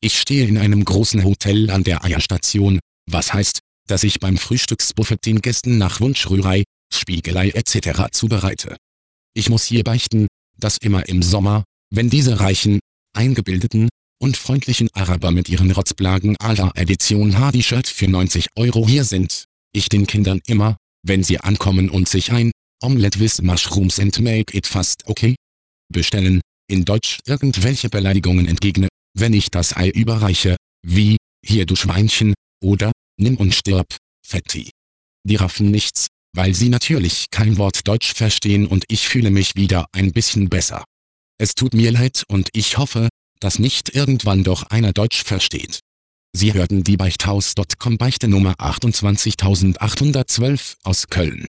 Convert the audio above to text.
Ich stehe in einem großen Hotel an der Eierstation, was heißt, dass ich beim Frühstücksbuffet den Gästen nach Wunsch Rührei, Spiegelei etc. zubereite. Ich muss hier beichten, dass immer im Sommer, wenn diese reichen, eingebildeten und freundlichen Araber mit ihren Rotzblagen à la Edition Hardy-Shirt für 90 € hier sind, ich den Kindern immer, wenn sie ankommen und sich ein Omelette with Mushrooms and Make It Fast Okay bestellen, in Deutsch irgendwelche Beleidigungen entgegne, wenn ich das Ei überreiche, wie, hier du Schweinchen, oder, nimm und stirb, Fetti. Die raffen nichts, weil sie natürlich kein Wort Deutsch verstehen und ich fühle mich wieder ein bisschen besser. Es tut mir leid und ich hoffe, dass nicht irgendwann doch einer Deutsch versteht. Sie hörten die Beichthaus.com Beichte Nummer 28812 aus Köln.